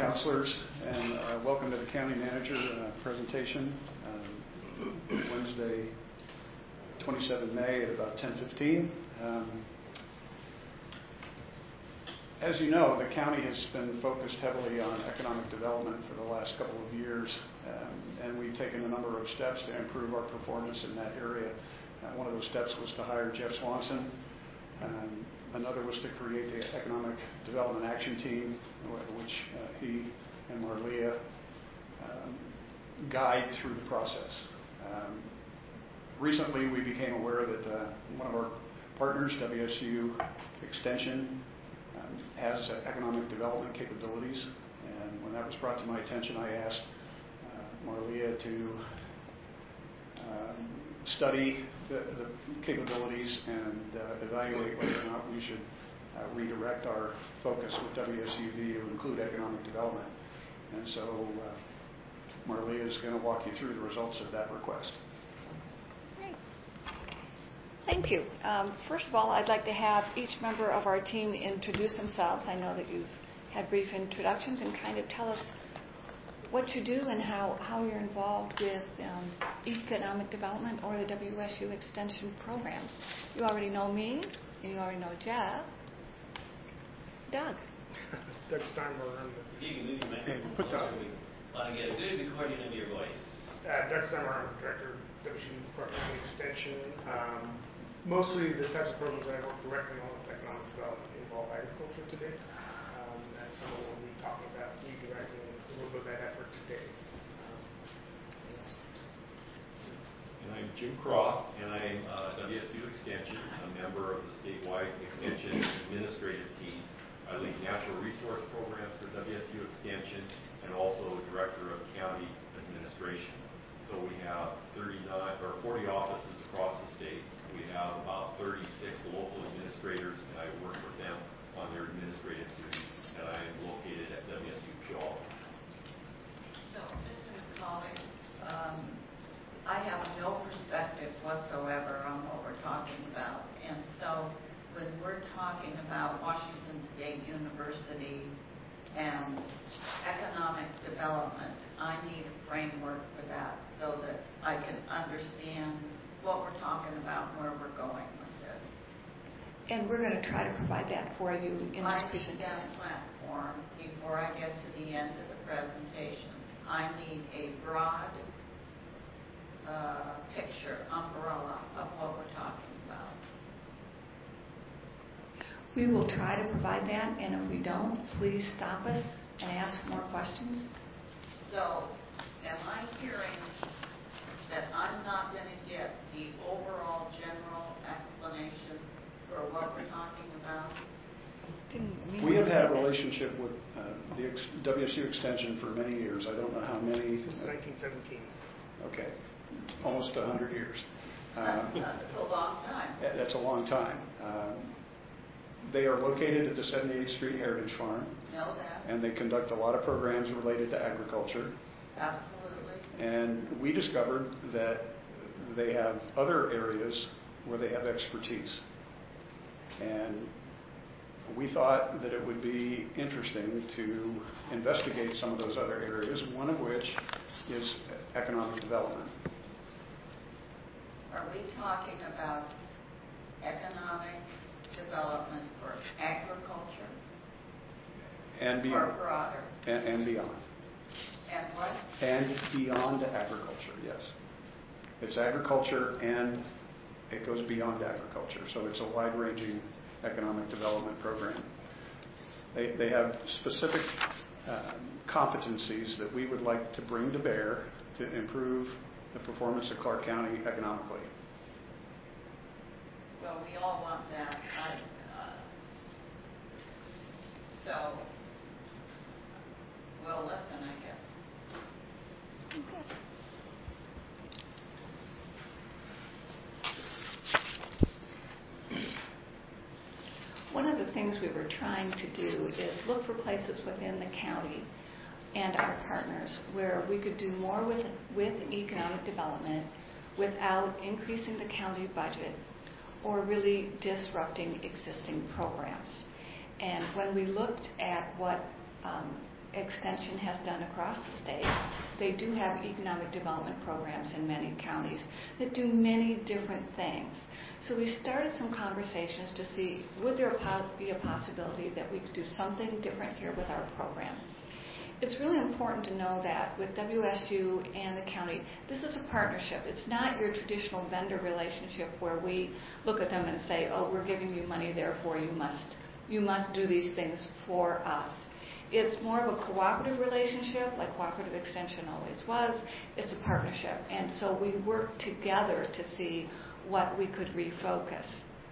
councilors, and welcome to the county manager presentation. Wednesday, 27 May at about 10:15. As you know, the county has been focused heavily on economic development for the last couple of years, and we've taken a number of steps to improve our performance in that area. One of those steps was to hire Jeff Swanson. Another was to create the Economic Development Action Team, which he and Marlia guide through the process. Recently, we became aware that one of our partners, WSU Extension, has economic development capabilities. And when that was brought to my attention, I asked Marlia to study the capabilities and evaluate whether or not we should redirect our focus with WSUV to include economic development. And so Marlia is going to walk you through the results of that request. Great. Thank you. First of all, I'd like to have each member of our team introduce themselves. I know that you've had brief introductions, and kind of tell us what you do and how you're involved with economic development or the WSU Extension programs. You already know me, and you already know Jeff. Doug. Doug Steinberger. You can move your microphone put that. We want to get a good recording of your voice. Doug Steinberger, I'm Director of WSU Clark County Extension. Mostly the types of programs that I work directly on with economic development involve agriculture today. That's some of what we'll be talking about, redirecting a little bit of that effort today. And I'm Jim Croft, and I'm WSU Extension, a member of the statewide Extension administrative team. I lead natural resource programs for WSU Extension and also Director of County Administration. So we have 40 offices across the state. We have about 36 local administrators, and I work with them on their administrative duties. And I am located at WSU Puyallup. So, Mr. McCauley, I have no perspective whatsoever on what we're talking about. And so when we're talking about Washington State University and economic development, I need a framework for that so that I can understand what we're talking about and where we're going with this. And we're going to try to provide that for you in this presentation. I need that platform before I get to the end of the presentation. I need a broad picture, umbrella of what we're talking about. We will try to provide that, and if we don't, please stop us and ask more questions. So, am I hearing that I'm not going to get the overall general explanation for what we're talking about? We have had a relationship with the WSU Extension for many years. I don't know how many. Since 1917. Okay, almost 100 years. That's a long time. That's a long time. They are located at the 78th Street Heritage Farm. Know that. And they conduct a lot of programs related to agriculture. Absolutely. And we discovered that they have other areas where they have expertise. And we thought that it would be interesting to investigate some of those other areas, one of which is economic development. Are we talking about economic development for agriculture? And beyond. Or broader? And beyond. And what? And beyond agriculture, yes. It's agriculture and it goes beyond agriculture. So it's a wide-ranging economic development program. They have specific competencies that we would like to bring to bear to improve the performance of Clark County economically. Well, we all want that. So, we'll listen, I guess. Okay. One of the things we were trying to do is look for places within the county and our partners where we could do more with economic development without increasing the county budget or really disrupting existing programs. And when we looked at what Extension has done across the state. They do have economic development programs in many counties that do many different things. So we started some conversations to see, would there be a possibility that we could do something different here with our program? It's really important to know that with WSU and the county, this is a partnership. It's not your traditional vendor relationship where we look at them and say, oh, we're giving you money, therefore you must do these things for us. It's more of a cooperative relationship, like Cooperative Extension always was. It's a partnership. And so we work together to see what we could refocus.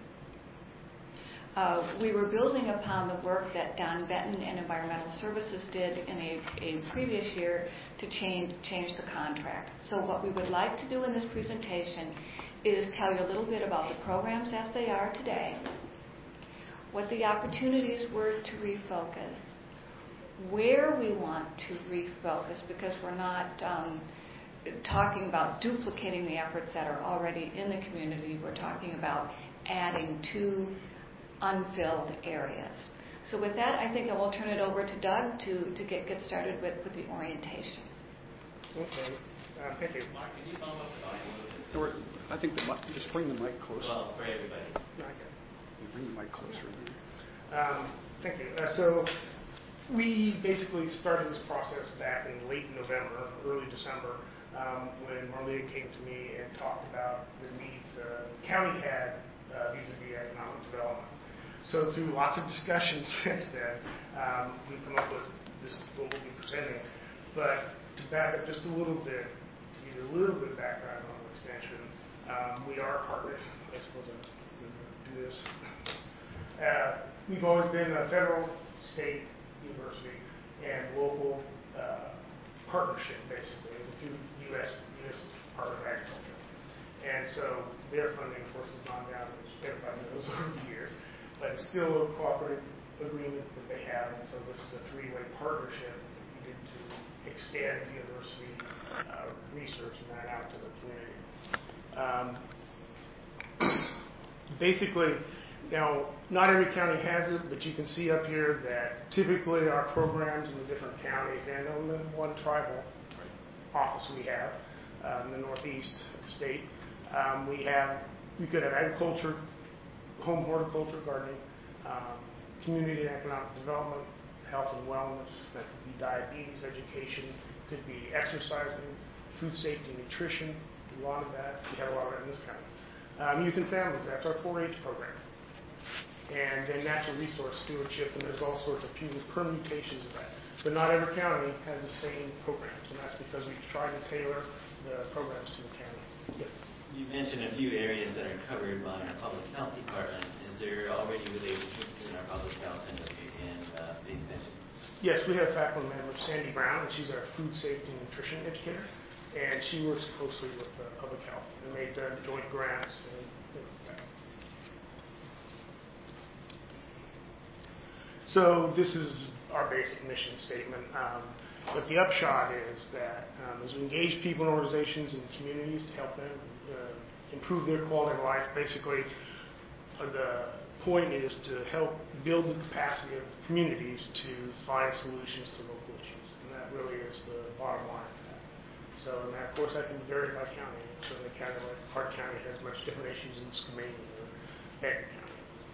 We were building upon the work that Don Benton and Environmental Services did in a previous year to change the contract. So what we would like to do in this presentation is tell you a little bit about the programs as they are today, what the opportunities were to refocus, where we want to refocus, because we're not talking about duplicating the efforts that are already in the community. We're talking about adding to unfilled areas. So with that, I think I will turn it over to Doug to get started with the orientation. Okay. Thank you. Mark, can you bump up the volume a little bit? I think just bring the mic closer. Well, for everybody. Okay. Bring the mic closer. Thank you. So we basically started this process back in late November, early December, when Marlia came to me and talked about the needs the county had vis-a-vis economic development. So through lots of discussions since then, we've come up with this, what we'll be presenting. But to back up just a little bit, to give you a little bit of background on Extension, we are a partner. I suppose I'm going to do this. We've always been a federal, state, university, and local partnership, basically, through U.S. Department of Agriculture. And so their funding, of course, has gone down, as everybody knows, over the years. But it's still a cooperative agreement that they have, and so this is a three-way partnership that we did to extend the university research and that out to the community. Basically, now, not every county has it, but you can see up here that typically our programs in the different counties, and on the one tribal office we have in the northeast of the state, we could have agriculture, home horticulture, gardening, community and economic development, health and wellness, that could be diabetes, education, could be exercising, food safety, nutrition, a lot of that. We have a lot of that in this county. Youth and families, that's our 4-H program. And then natural resource stewardship, and there's all sorts of permutations of that. But not every county has the same programs, and that's because we've tried to tailor the programs to the county. Yes. You mentioned a few areas that are covered by our public health department. Is there already relationship between our public health and the extension? Yes, we have a faculty member, Sandy Brown, and she's our food safety and nutrition educator, and she works closely with public health, and they've done joint grants and things like that. So this is our basic mission statement. But the upshot is that as we engage people and organizations and communities to help them improve their quality of life, basically the point is to help build the capacity of communities to find solutions to local issues. And that really is the bottom line of that. So, and that, of course, that can vary by county. So the county like Hart County has much different issues than Skamania or Edgar County.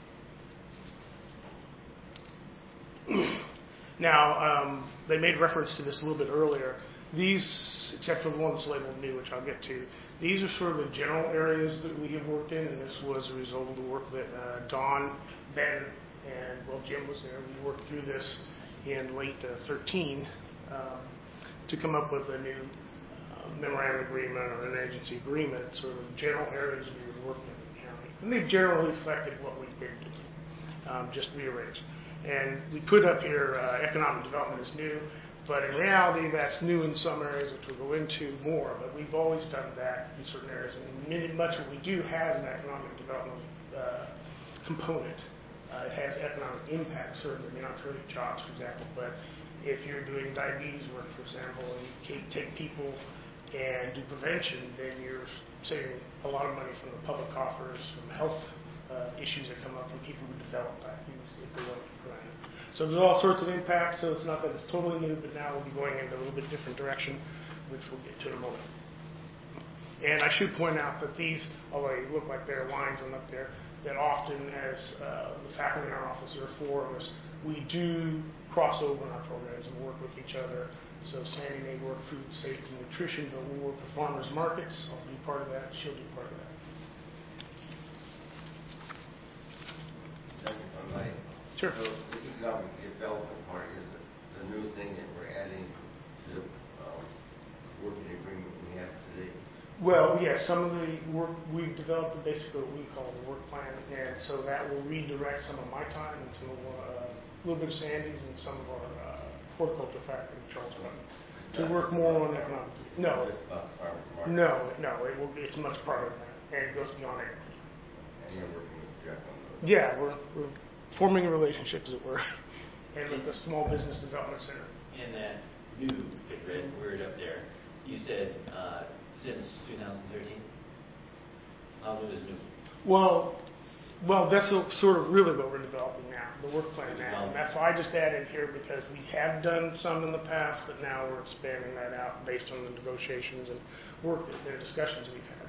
Now, they made reference to this a little bit earlier. These, except for the one that's labeled new, which I'll get to, these are sort of the general areas that we have worked in, and this was a result of the work that Don, Ben, and, well, Jim was there. We worked through this in late 2013 to come up with a new memorandum agreement or an agency agreement, sort of general areas we were working in the county. And they've generally reflected what we've been doing, just rearranged. And we put up here economic development is new, but in reality that's new in some areas, which we'll go into more, but we've always done that in certain areas. And much of what we do has an economic development component. It has economic impact, certainly. It may not create jobs, for example, but if you're doing diabetes work, for example, and you take people and do prevention, then you're saving a lot of money from the public coffers, from the health issues that come up from people who develop that use if they want to plant it. So there's all sorts of impacts, so it's not that it's totally new, but now we'll be going in a little bit different direction, which we'll get to in a moment. And I should point out that these, although they look like they're lines on up there, that often as the faculty in our office, there are 4 of us, we do cross over in our programs and work with each other. So Sandy may work food safety and nutrition, but we'll work with farmers markets. I'll be part of that. She'll be part of that. Sure. So the economic development part is the new thing that we're adding to the working agreement we have today. Well, yes, some of the work we've developed basically what we call the work plan, and so that will redirect some of my time and some of a little bit of Sandy's and some of our horticulture faculty, Charles Button, to work more on economic. No, it's much broader than that, and it goes beyond it. And you're working with Jeff on those. Yeah, we're forming a relationship, as it were, and with the Small Business Development Center. And that new, big red word up there, you said since 2013? How new is new? Well, that's sort of really what we're developing now, the work plan now. And that's why I just added here because we have done some in the past, but now we're expanding that out based on the negotiations and work and discussions we've had.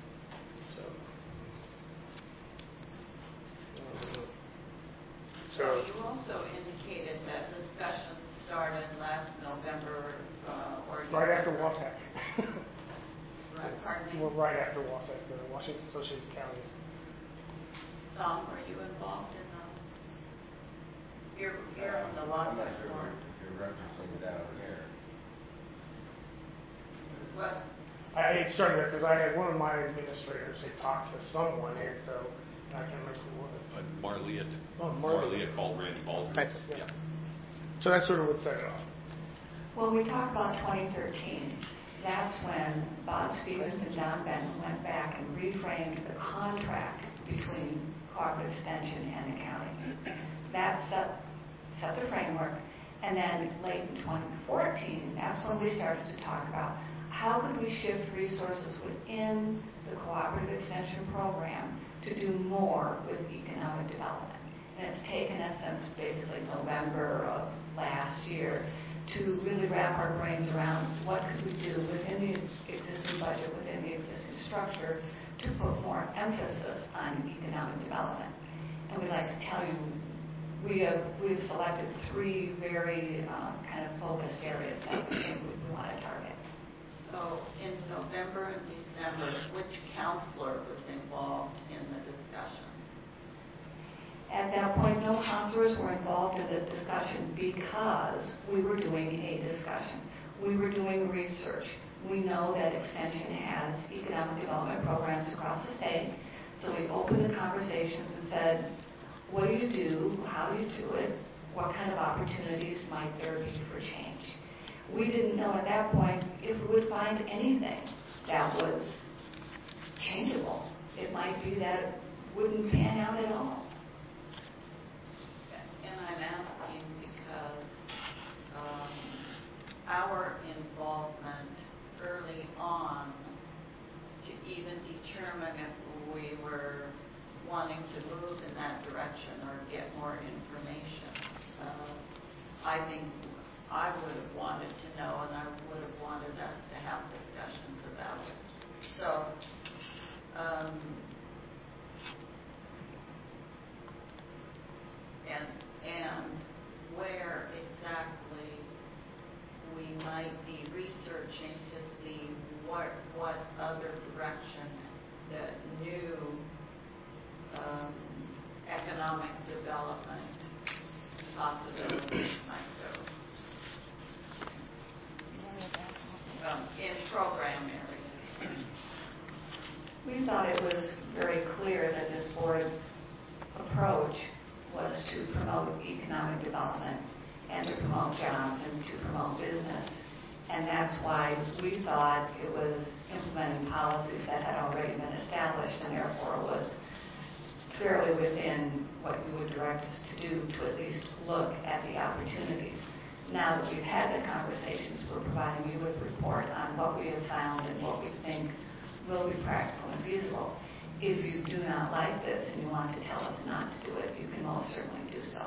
So you also indicated that discussions started last November or right after WASAC. Right, pardon me? Well, right after WASAC, the Washington Associated Counties. Tom, were you involved in those? You're on the WASAC I'm not sure board. if you're referencing down here. What? It started there because I had one of my administrators had talked to someone, and so I can't remember who it was. Marliette. Oh, Marliette called Randy Baldwin. Right. Yeah. So that's sort of what set it off. When we talk about 2013, that's when Bob Stevens and John Benton went back and reframed the contract between Cooperative Extension and the county. That set the framework, and then late in 2014, that's when we started to talk about how could we shift resources within the Cooperative Extension program to do more with economic development. And it's taken us since basically November of last year to really wrap our brains around what could we do within the existing budget, within the existing structure, to put more emphasis on economic development. And we'd like to tell you, we've selected 3 very kind of focused areas that we think we want to target. So in November and December, which counselor was involved in the discussions? At that point, no counselors were involved in this discussion because we were doing a discussion. We were doing research. We know that Extension has economic development programs across the state, so we opened the conversations and said, what do you do? How do you do it? What kind of opportunities might there be for change? We didn't know at that point if we would find anything that was changeable. It might be that it wouldn't pan out at all. And I'm asking because our involvement early on to even determine if we were wanting to move in that direction or get more information, I think I would have wanted to know, and I would have wanted us to have discussions about it. So, and where exactly we might be researching to see what other direction that new economic development possibilities might go. In program areas. We thought it was very clear that this board's approach was to promote economic development and to promote jobs and to promote business. And that's why we thought it was implementing policies that had already been established, and therefore was fairly within what you would direct us to do to at least look at the opportunities. Now that we've had the conversations, we're providing you with a report on what we have found and what we think will be practical and feasible. if you do not like this and you want to tell us not to do it, you can most certainly do so.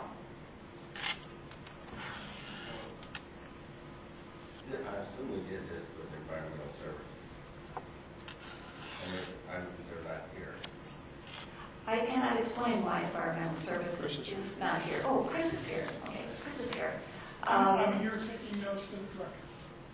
I assume we did this with environmental services. And they're not here. I cannot explain why environmental services is not here. Oh, Chris is here. Okay, Chris is here. I'm here taking notes for the director.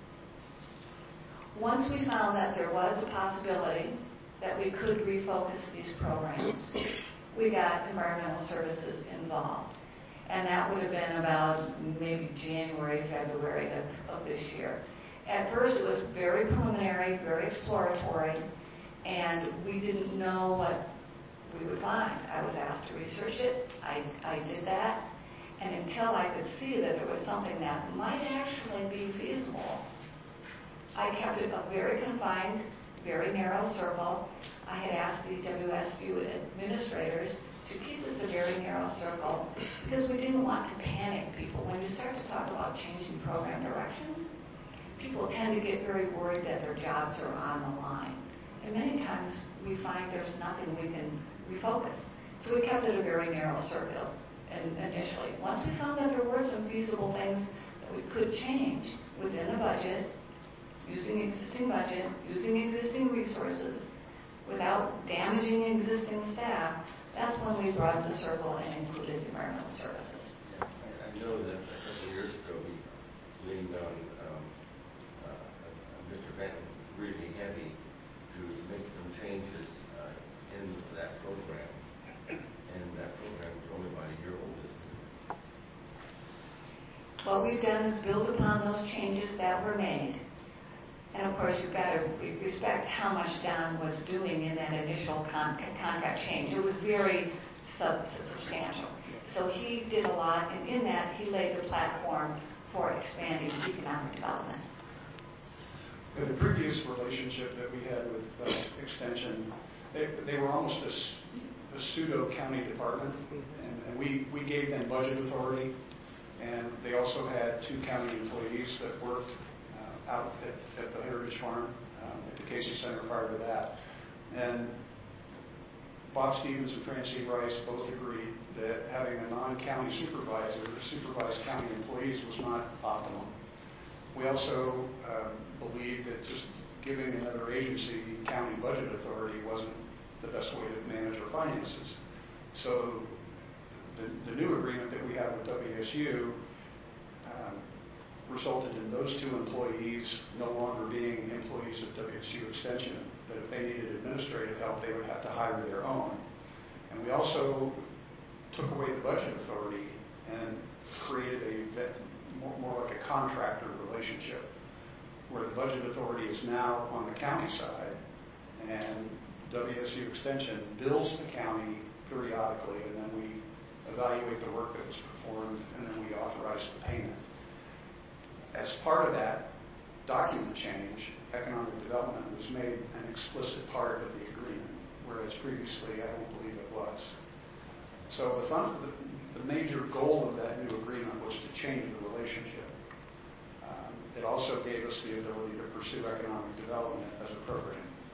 Once we found that there was a possibility that we could refocus these programs, we got environmental services involved. And that would have been about maybe January, February of this year. At first, it was very preliminary, very exploratory, and we didn't know what we would find. I was asked to research it. I did that. And until I could see that there was something that might actually be feasible, I kept it a very confined, very narrow circle. I had asked the WSU administrators to keep this a very narrow circle because we didn't want to panic people. When you start to talk about changing program directions, people tend to get very worried that their jobs are on the line. And many times we find there's nothing we can refocus. So we kept it a very narrow circle initially. Once we found that there were some feasible things that we could change within the budget, using existing resources, without damaging existing staff, that's when we broadened the circle and included environmental services. Yeah, I know that a couple of years ago we leaned on Mr. Benton really heavy to make some changes in that program. And that program is only about a year old, isn't it? What we've done is build upon those changes that were made. And of course, you've got to respect how much Don was doing in that initial contract change. It was very substantial. So he did a lot, and in that, he laid the platform for expanding economic development. In the previous relationship that we had with Extension, they were almost a pseudo-county department, and we gave them budget authority, and they also had 2 county employees that worked out at the Heritage Farm, at the Casey Center prior to that. And Bob Stevens and Francine Rice both agreed that having a non-county supervisor or supervise county employees was not optimum. We also believed that just giving another agency county budget authority wasn't the best way to manage our finances. So the new agreement that we have with WSU resulted in those 2 employees no longer being employees of WSU Extension, that if they needed administrative help, they would have to hire their own. And we also took away the budget authority and created more like a contractor relationship, where the budget authority is now on the county side, and WSU Extension bills the county periodically, and then we evaluate the work that was performed, and then we authorize the payment. As part of that document change, economic development was made an explicit part of the agreement, whereas previously I don't believe it was. So the major goal of that new agreement was to change the relationship. It also gave us the ability to pursue economic development as a program.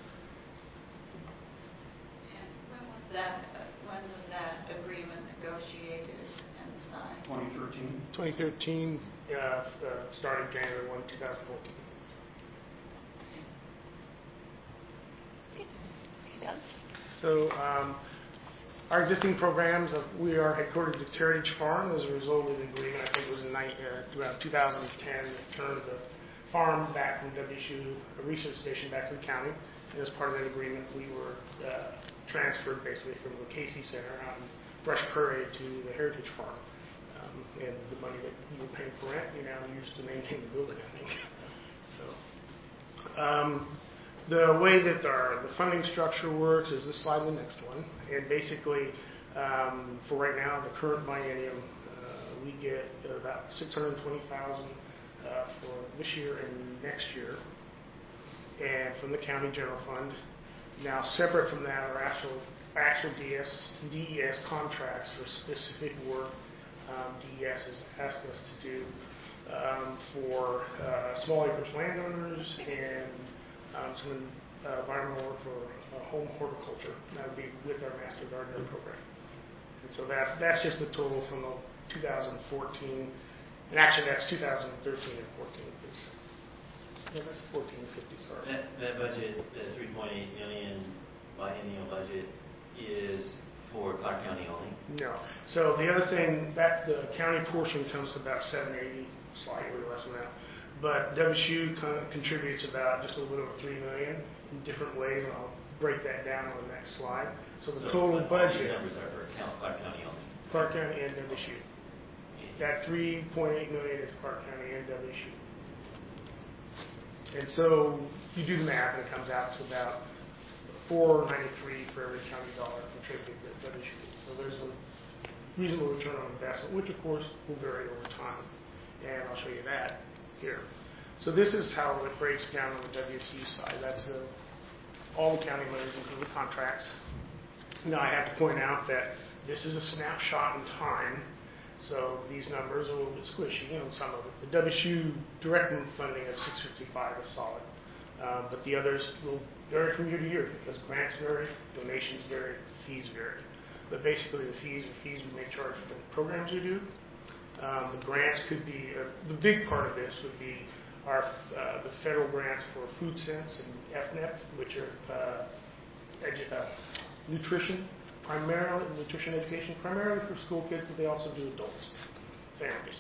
And when was that agreement negotiated and signed? 2013. 2013, started January 1, 2014. So our existing programs, we are headquartered at Heritage Farm as a result of the agreement. I think it was in around 2010, the turn of the farm back from WSU, a research station back to the county. And as part of that agreement, we were transferred basically from the Casey Center out in Fresh Prairie to the Heritage Farm. And the money that you were paying for rent, you now use to maintain the building, I think. So, the way that the funding structure works is this slide and the next one. And basically, for right now, the current biennium, we get about $620,000 for this year and next year, and from the county general fund. Now, separate from that are actual DES contracts for specific work DES has asked us to do for small acreage landowners and some environmental work for home horticulture. That would be with our Master Gardener program. And so that's just the total from the 2014, and actually that's 2013 and 14. Yeah, that's 1450, sorry. That budget, the $3.8 million biennial budget, is for Clark County only? No. So the other thing, that the county portion comes to about 780, slightly less than that. But WSU contributes about just a little over $3 million in different ways, and I'll break that down on the next slide. So the total budget. These numbers are for Clark County only? Clark County and WSU. That $3.8 million is Clark County and WSU. And so you do the math, and it comes out to about $4.93 for every county dollar contributed to WSU. So there's a reasonable return on investment, which of course will vary over time. And I'll show you that here. So this is how it breaks down on the WSU side. That's all the county monies, including contracts. Now I have to point out that this is a snapshot in time, so these numbers are a little bit squishy, some of it. The WSU direct funding of $655 is solid, but the others will vary from year to year because grants vary, donations vary, fees vary. But basically the fees are fees we may charge for the programs we do. The grants could be, the big part of this would be the federal grants for Food Sense and FNEP, which are nutrition education, primarily for school kids, but they also do adults, families.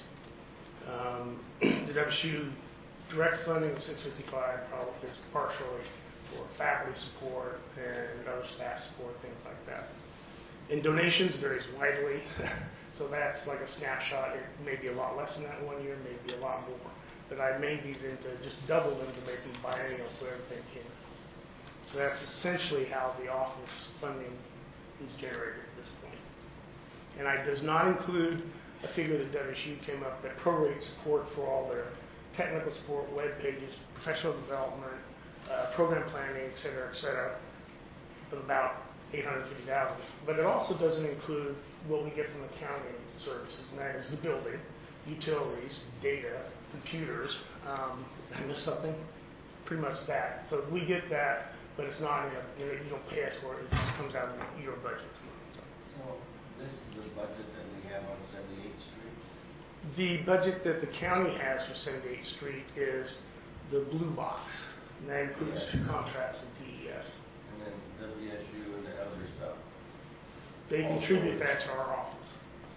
The WSU direct funding of $655 probably is partially for faculty support and other staff support, things like that. And donations varies widely, so that's like a snapshot. It may be a lot less than that one year, maybe a lot more. But I made these into just double them to make them biennial so everything came. So that's essentially how the office funding is generated at this point. And it does not include a figure that WSU came up that prorates support for all their technical support, web pages, professional development, program planning, et cetera, of about $850,000. But it also doesn't include what we get from the county services, and that is the building, utilities, data, computers. Did I miss something? Pretty much that. So we get that, but it's not you don't pay us for it. It just comes out of your budget. So this is the budget that we have on 78th Street? The budget that the county has for 78th Street is the blue box, and that includes two contracts with DES. And then WSU and the other stuff? They contribute that to our office.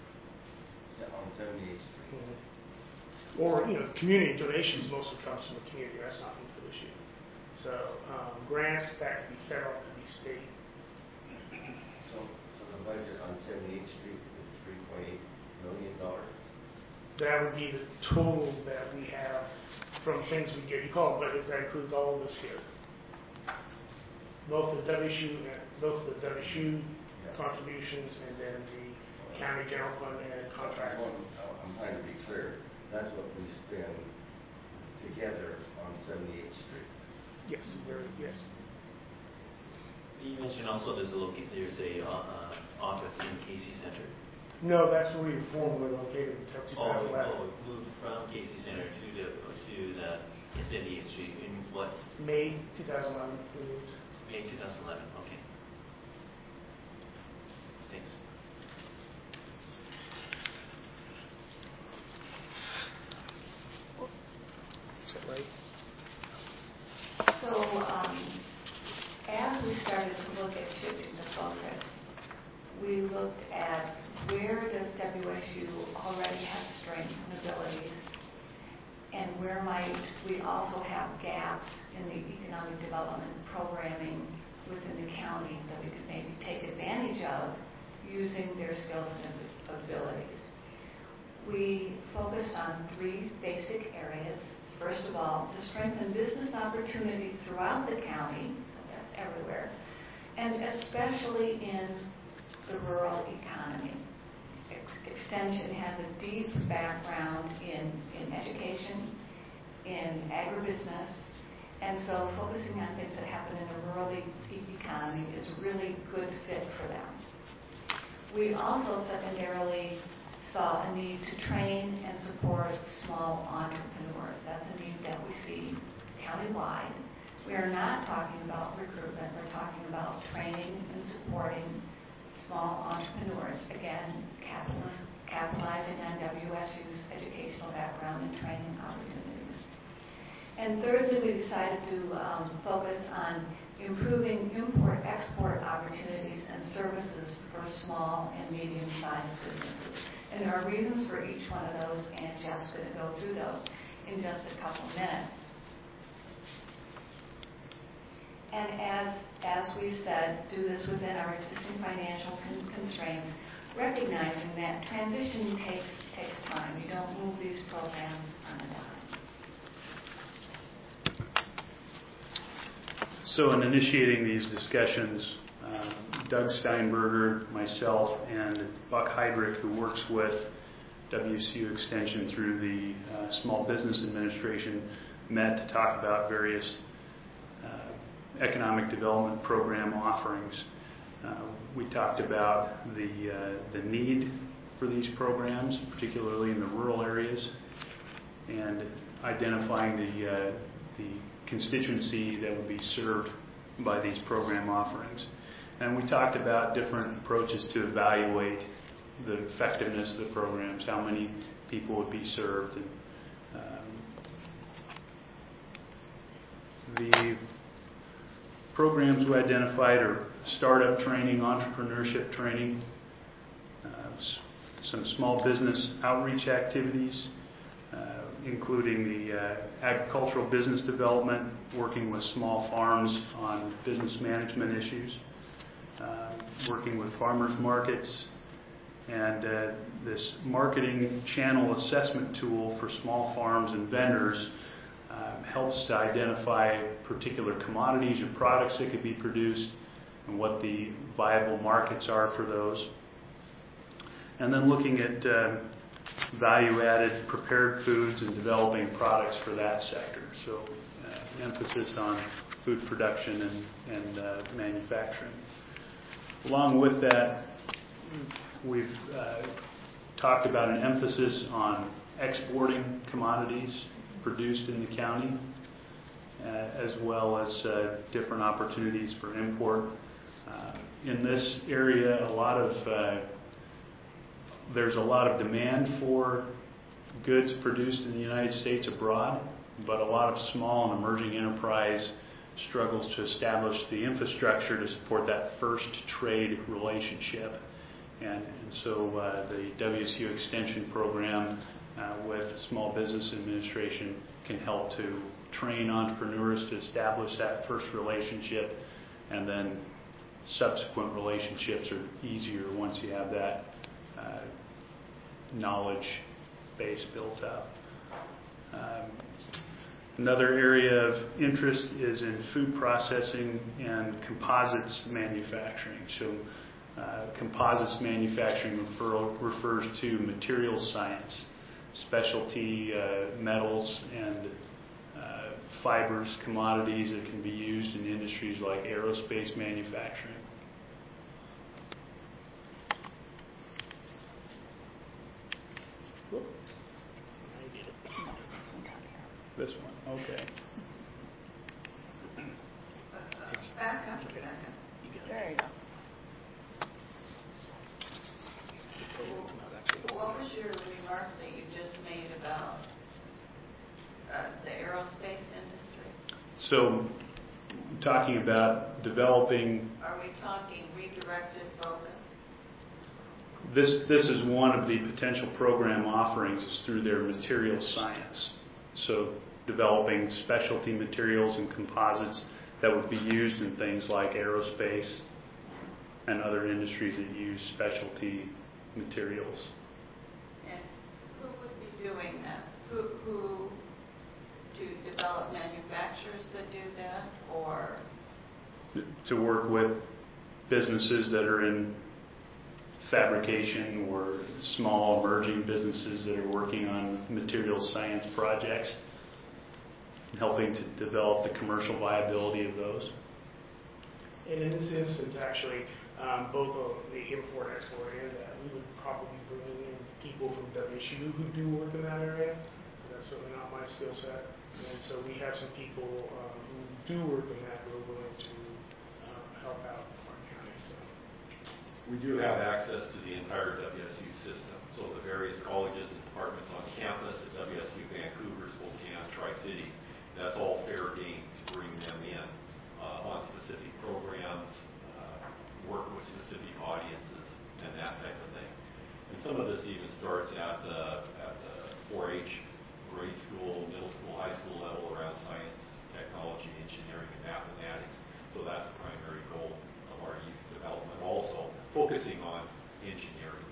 On 78th Street? Mm-hmm. Or, community donations mostly comes from the community. That's not from WSU. So grants, that could be federal, could be state. So the budget on 78th Street is $3.8 million? That would be the total that we have from things we get. You call it budget, that includes all of this here. Both the WSU contributions and then the county general fund and contracts. I'm trying to be clear. That's what we spend together on 78th Street. Yes, yes. You mentioned also there's a office in Casey Center. No, that's where we were formerly located until 2011. Moved from Casey Center to the 78th Street in what? May 2011. We moved. May 2011. Okay. Thanks. Is that right? So as we started to look at shifting the focus, we looked at where does WSU already have strengths and abilities, and where might we also have gaps in the economic development programming within the county that we could maybe take advantage of using their skills and abilities. We focused on three basic areas. First of all, to strengthen business opportunity throughout the county, so that's everywhere, and especially in the rural economy. Extension has a deep background in education, in agribusiness, and so focusing on things that happen in the rural economy is a really good fit for them. We also secondarily saw a need to train and support small entrepreneurs. That's a need that we see countywide. We are not talking about recruitment. We're talking about training and supporting small entrepreneurs. Again, capitalizing on WSU's educational background and training opportunities. And thirdly, we decided to focus on improving import-export opportunities and services for small and medium-sized businesses. And there are reasons for each one of those, and Jeff's going to go through those in just a couple minutes. And as we said, do this within our existing financial constraints, recognizing that transition takes time. You don't move these programs on a dime. So in initiating these discussions, Doug Steinberger, myself, and Buck Heydrich, who works with WSU Extension through the Small Business Administration, met to talk about various economic development program offerings. We talked about the need for these programs, particularly in the rural areas, and identifying the constituency that would be served by these program offerings. And we talked about different approaches to evaluate the effectiveness of the programs, how many people would be served. And, the programs we identified are startup training, entrepreneurship training, some small business outreach activities, including the agricultural business development, working with small farms on business management issues, working with farmers markets, and this marketing channel assessment tool for small farms and vendors helps to identify particular commodities or products that could be produced and what the viable markets are for those. And then looking at value-added prepared foods and developing products for that sector. So emphasis on food production and manufacturing. Along with that, we've talked about an emphasis on exporting commodities produced in the county, as well as different opportunities for import. In this area, there's a lot of demand for goods produced in the United States abroad, but a lot of small and emerging enterprise struggles to establish the infrastructure to support that first trade relationship. And so the WSU Extension program with Small Business Administration can help to train entrepreneurs to establish that first relationship, and then subsequent relationships are easier once you have that knowledge base built up. Another area of interest is in food processing and composites manufacturing. So composites manufacturing refers to materials science, specialty metals and fibers, commodities that can be used in industries like aerospace manufacturing. This one, okay. Back up a second. There you go. What was your remark that you just made about the aerospace industry? So, talking about developing. Are we talking redirected focus? This is one of the potential program offerings is through their materials science. So, developing specialty materials and composites that would be used in things like aerospace and other industries that use specialty materials. And who would be doing that? Who do develop manufacturers that do that, or? To work with businesses that are in fabrication or small emerging businesses that are working on materials science projects, helping to develop the commercial viability of those. And in this instance, actually, both of the import-export and that, we would probably be bringing in people from WSU who do work in that area, because that's certainly not my skill set. And so we have some people who do tour than that who are willing to help out Clark County. So. We do have access to the entire WSU system, so the various colleges and departments on campus at WSU Vancouver, Spokane, Tri-Cities, that's all fair game to bring them in on specific programs, work with specific audiences, and that type of thing. And some of this even starts at the 4-H grade school, middle school, high school level around science, technology, engineering, and mathematics. So that's the primary goal of our youth development, also focusing on engineering.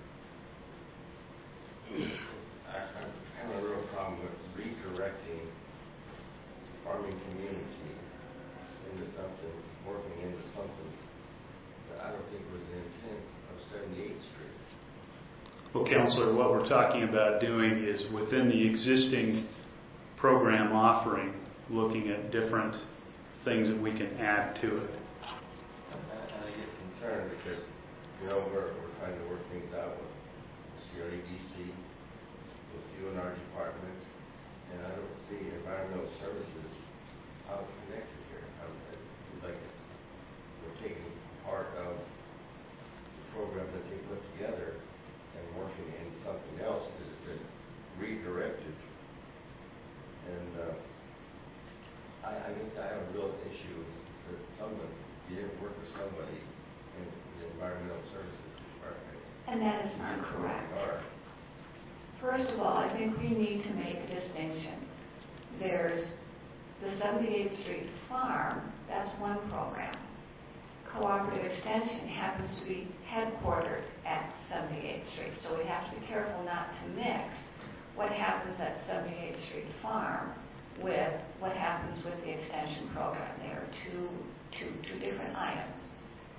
I have a real problem with redirecting farming community into something, morphing into something that I don't think was the intent of 78th Street. Well, Councilor, what we're talking about doing is within the existing program offering, looking at different things that we can add to it. And I get concerned because, we're trying to work things out with CREDC, with you and our department, and I don't see environmental services how it's connected here. It seems like we're taking part of the program that they put together and morphing it into something else because it's been redirected. And I guess I have a real issue with you didn't work with somebody in the environmental services department. And that is not correct. First of all, I think we need to make a distinction. There's the 78th Street Farm, that's one program. Cooperative Extension happens to be headquartered at 78th Street, so we have to be careful not to mix what happens at 78th Street Farm with what happens with the Extension program. They are two different items.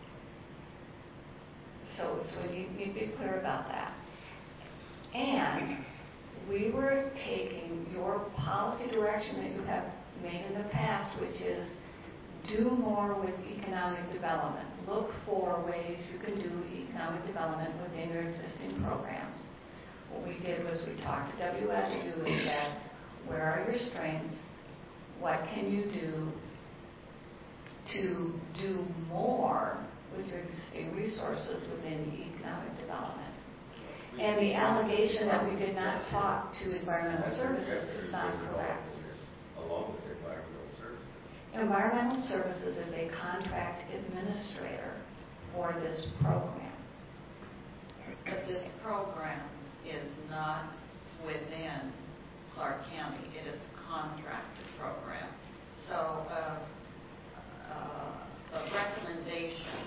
So you need to be clear about that. And we were taking your policy direction that you have made in the past, which is do more with economic development. Look for ways you can do economic development within your existing programs. What we did was we talked to WSU and said, where are your strengths? What can you do to do more with your existing resources within economic development? And the allegation that we did not talk to environmental services is not correct. Along with environmental services. Environmental services is a contract administrator for this program. But this program is not within Clark County. It is a contracted program. So a recommendation,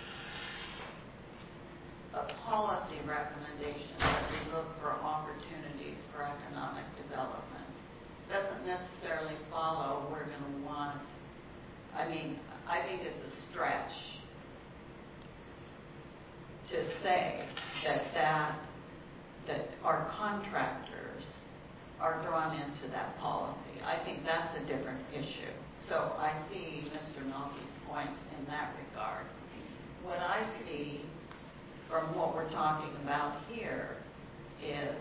a policy recommendation that we look for opportunities for economic development doesn't necessarily follow we're going to want. I think it's a stretch to say that our contractors are drawn into that policy. I think that's a different issue. So I see Mr. Melky's point in that regard. What I see from what we're talking about here is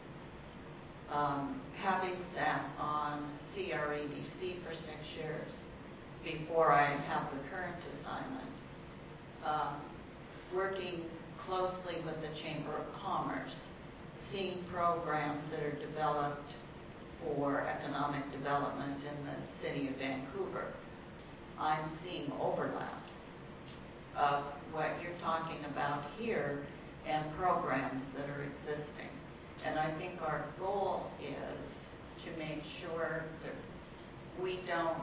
having sat on CREDC for 6 years before I have the current assignment, working closely with the Chamber of Commerce, seeing programs that are developed for economic development in the city of Vancouver. I'm seeing overlaps of what you're talking about here and programs that are existing. And I think our goal is to make sure that we don't,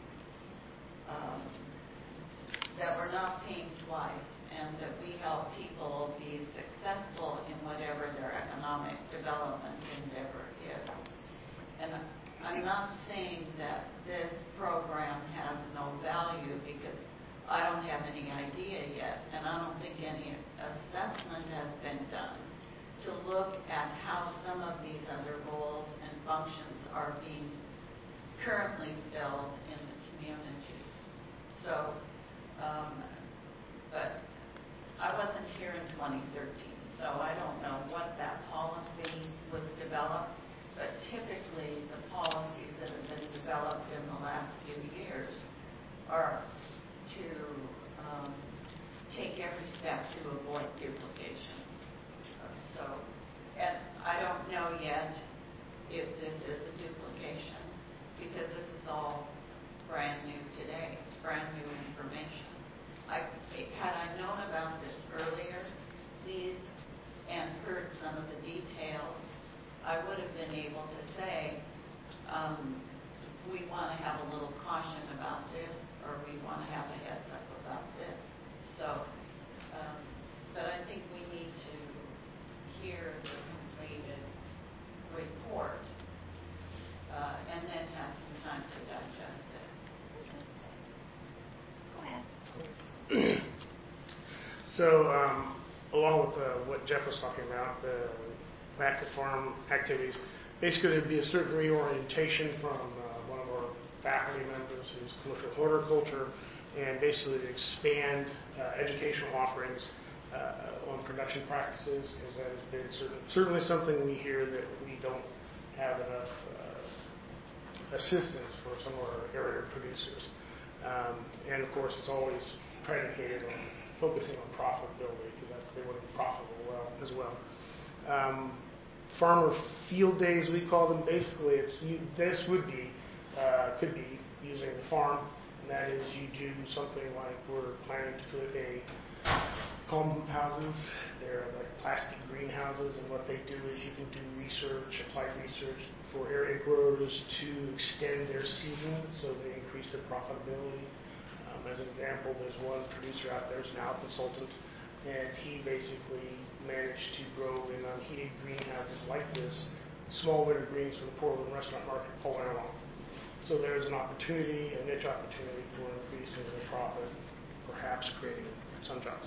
that we're not paying twice, and that we help people be successful in whatever their economic development endeavor is. And I'm not saying that this program has no value because I don't have any idea yet, and I don't think any assessment has been done to look at how some of these other roles and functions are being currently filled in the community. So, but I wasn't here in 2013, so I don't know what that policy was developed, but typically the policies that have been developed in the last few years So, along with what Jeff was talking about, the active farm activities, basically there'd be a certain reorientation from one of our faculty members who's commercial horticulture, and basically to expand educational offerings on production practices, because that has been certainly something we hear that we don't have enough assistance for some of our area producers. And of course, it's always predicated on focusing on profitability, because they want to be profitable as well. Farmer field days, we call them. Basically, this could be using the farm, and that is you do something like we're planning to put call them hoop houses. They're like plastic greenhouses, and what they do is you can do applied research for area growers to extend their season so they increase their profitability. As an example, there's one producer out there who's now a consultant, and he basically managed to grow in unheated greenhouses like this, small winter greens for the Portland restaurant market all winter long. So there's an opportunity, a niche opportunity for increasing the profit, perhaps creating some jobs.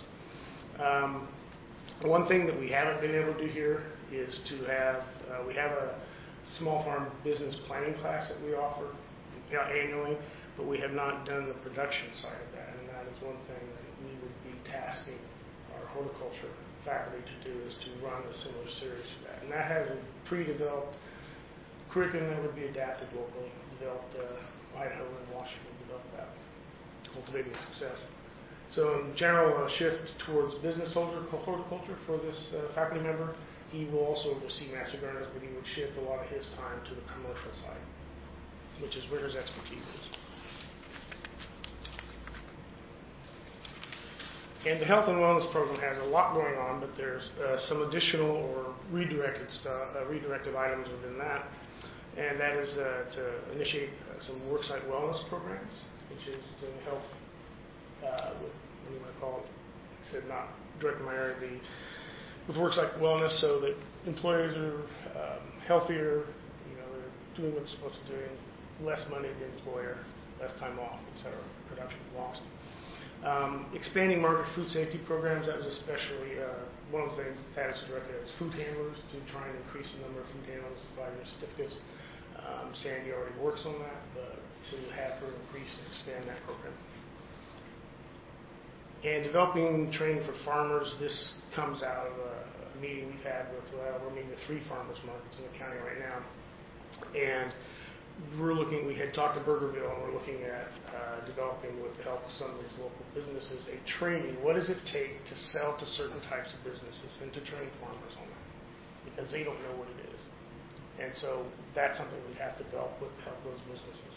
One thing that we haven't been able to do here is to have, we have a small farm business planning class that we offer annually, but we have not done the production side of that, and that is one thing that we would be tasking our horticulture faculty to do, is to run a similar series to that. And that has a pre-developed curriculum that would be adapted locally, developed Idaho and Washington developed that, cultivating success. So in general, a shift towards business horticulture for this faculty member. He will also oversee master gardens, but he would shift a lot of his time to the commercial side, which is where his expertise is. And the health and wellness program has a lot going on, but there's some additional or redirected items within that. And that is to initiate some worksite wellness programs, which is to help with, what do you want to call it? I said not direct in my area, with worksite wellness, so that employers are healthier, they're doing what they're supposed to do, less money to the employer, less time off, etc., production lost. Expanding market food safety programs, that was especially one of the things that is directed at food handlers, to try and increase the number of food handlers with 5-year certificates. Sandy already works on that, but to have her increase and expand that program. And developing training for farmers, this comes out of a meeting we've had with, we're meeting with 3 farmers markets in the county right now. And we had talked to Burgerville, and we're looking at developing, with the help of some of these local businesses, a training. What does it take to sell to certain types of businesses, and to train farmers on that? Because they don't know what it is. And so that's something we have to develop with the help of those businesses.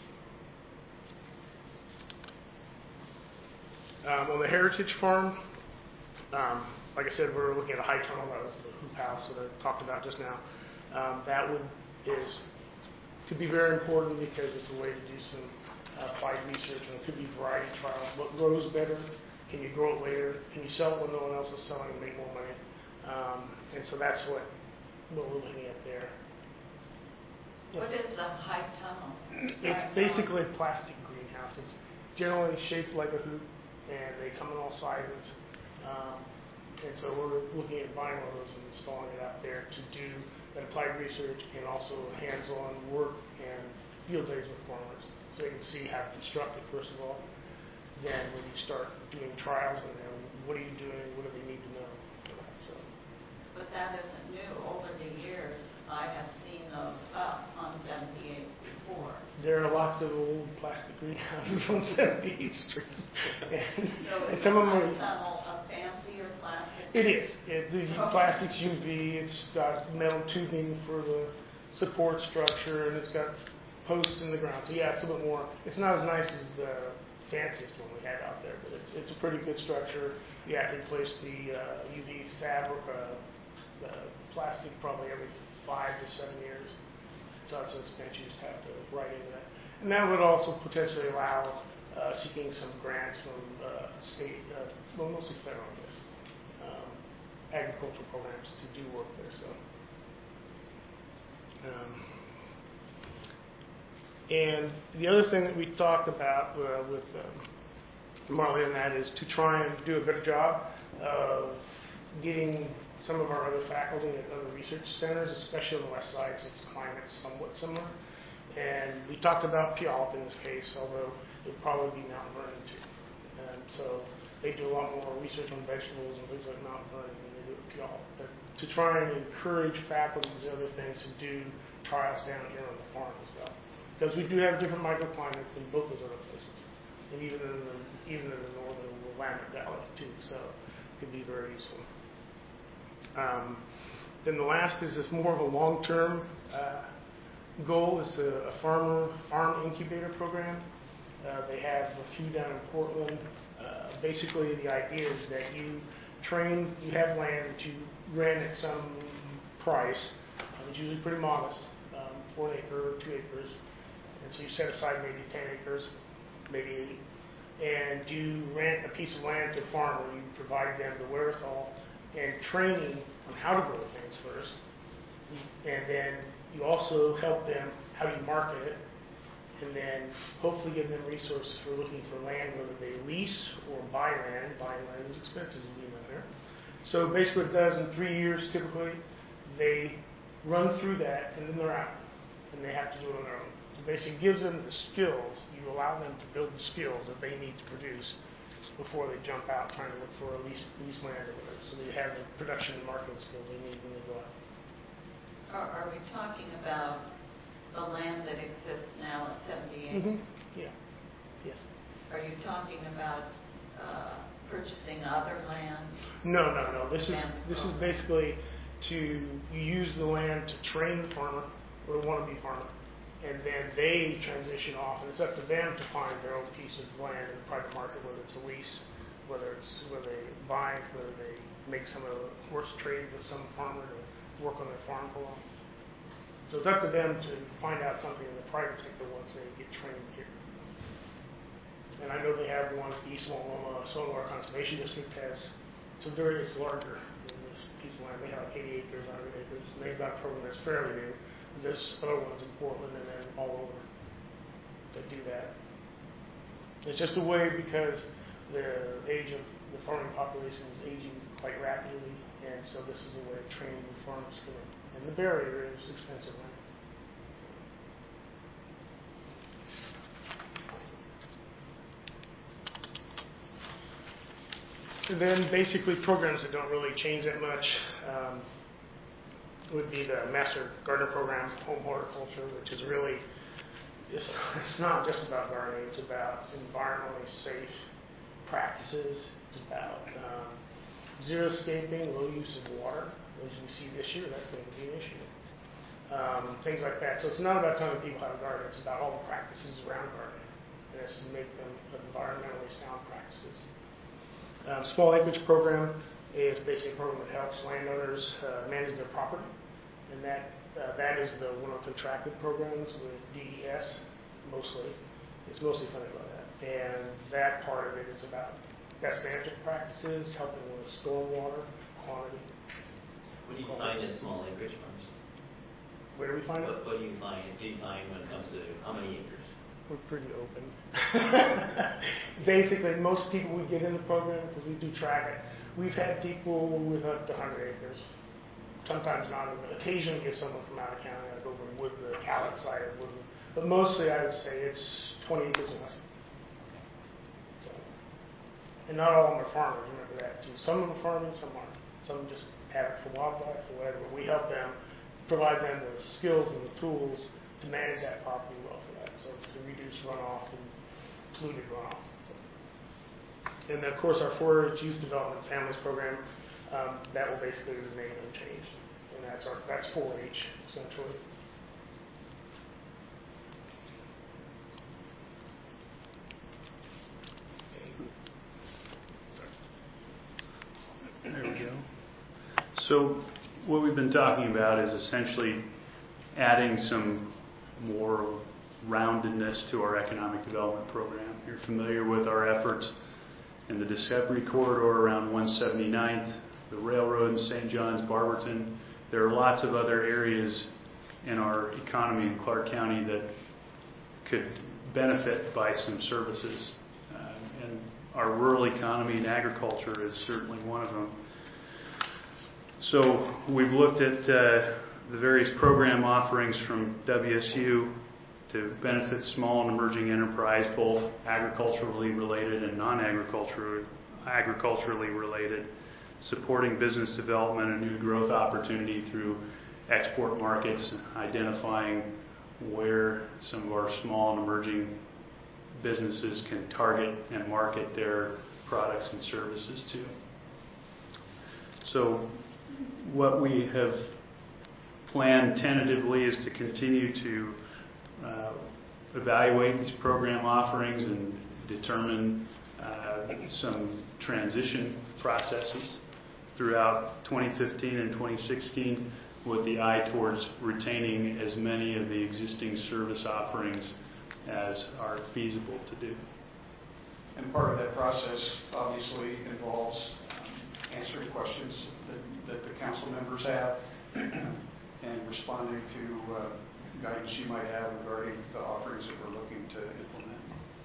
On the Heritage Farm, like I said, we're looking at a high tunnel. That was the hoop house that I talked about just now. That could be very important, because it's a way to do some applied research, and it could be variety trials. What grows better? Can you grow it later? Can you sell it when no one else is selling and make more money? And so that's what we're looking at there. What is a high tunnel? It's basically a plastic greenhouse. It's generally shaped like a hoop, and they come in all sizes. And so we're looking at buying one of those and installing it out there to do that applied research, and also hands-on work and field days with farmers, so they can see how to construct it, first of all. Then when you start doing trials in there, what are you doing? What do they need to know? But that isn't new. Over the years, I have seen those up on 78 before. There are lots of old plastic greenhouses on 78th Street. So is some of them a are tunnel a fancier plastic? It is. The plastic's UV. It's got metal tubing for the support structure, and it's got posts in the ground. So yeah, it's a bit more. It's not as nice as the fanciest one we had out there, but it's a pretty good structure. You have to replace the UV fabric, the plastic, probably every 5 to 7 years. So it's an expense you just have to write into that. And that would also potentially allow seeking some grants from state, mostly federal, I guess, agricultural programs to do work there. So, and the other thing that we talked about with Marley on that is to try and do a better job of getting some of our other faculty at other research centers, especially on the west side since the climate's somewhat similar. And we talked about Puyallup in this case, although it would probably be Mount Vernon too. And so they do a lot more research on vegetables and things like Mount Vernon than they do at Puyallup. But to try and encourage faculties and other things to do trials down here on the farm as well. Because we do have different microclimates in both those other places. And even in the northern Willamette Valley too, so it could be very useful. Then the last is more of a long-term goal, is a farm incubator program. They have a few down in Portland. Basically, the idea is that you have land that you rent at some price. It's usually pretty modest, 1 acre or 2 acres. And so you set aside maybe 10 acres, maybe 8. And you rent a piece of land to a farmer. You provide them the wherewithal and training on how to grow things first. And then you also help them how you market it, and then hopefully give them resources for looking for land, whether they lease or buy land. Buying land is expensive in being there. So basically what it does in 3 years, typically, they run through that, and then they're out. And they have to do it on their own. So basically it gives them the skills. You allow them to build the skills that they need to produce before they jump out trying to look for a lease land or whatever. So they have the production and marketing skills they need when they go out. Are we talking about the land that exists now at 78? Mm-hmm. Yeah. Yes. Are you talking about purchasing other land? No. This is basically you use the land to train the farmer or the wannabe farmer, and then they transition off, and it's up to them to find their own piece of land in the private market, whether it's a lease, whether they buy it, whether they make some of the horse trade with some farmer to work on their farm for them. So it's up to them to find out something in the private sector once they get trained here. And I know they have one at East Loma, Sonora Conservation District it's larger than this piece of land. They have like 80 acres, 100 acres, and they've got a program that's fairly new. There's other ones in Portland and then all over that do that. It's just a way because the age of the farming population is aging quite rapidly, and so this is a way of training new farmers to it. And the barrier is expensive land. And then basically programs that don't really change that much would be the Master Gardener Program, Home Horticulture, which is really, it's not just about gardening, it's about environmentally safe practices. It's about zero escaping, low use of water. As we see this year, that's going to be an issue. Things like that. So it's not about telling people how to garden, it's about all the practices around gardening. And it's to make them environmentally sound practices. Small Acreage Program is basically a program that helps landowners manage their property. And that is one of the contracted programs with DES, mostly. It's mostly funded by that. And that part of it is about best management practices, helping with stormwater, quantity. What do you find as small acreage farms? Where do we find it? What do you find? Do you find when it comes to how many acres? We're pretty open. Basically, most people we get in the program, because we do track it, we've had people with up to 100 acres. Sometimes not. Occasionally get someone from out of county, like over in the Cowlitz side of Woodland. But mostly I would say it's 20 acres and less. So, and not all of them are farmers, remember that too. Some of them are farming, some aren't. Some just have it for wildlife or whatever. We help them, provide them the skills and the tools to manage that property well for that. So to reduce runoff and polluted runoff. And of course our 4-H Youth Development Families Program, that will basically remain unchanged. And that's 4-H essentially. There we go. So what we've been talking about is essentially adding some more roundedness to our economic development program. You're familiar with our efforts in the Discovery Corridor around 179th, the railroad in St. John's, Barberton. There are lots of other areas in our economy in Clark County that could benefit by some services. and our rural economy and agriculture is certainly one of them. So we've looked at the various program offerings from WSU to benefit small and emerging enterprise, both agriculturally related and non-agriculturally related, supporting business development and new growth opportunity through export markets, identifying where some of our small and emerging businesses can target and market their products and services to. So what we have planned tentatively is to continue to evaluate these program offerings and determine some transition processes throughout 2015 and 2016 with the eye towards retaining as many of the existing service offerings as are feasible to do. And part of that process obviously involves answering questions that the council members have and responding to guidance you might have regarding the offerings that we're looking to implement.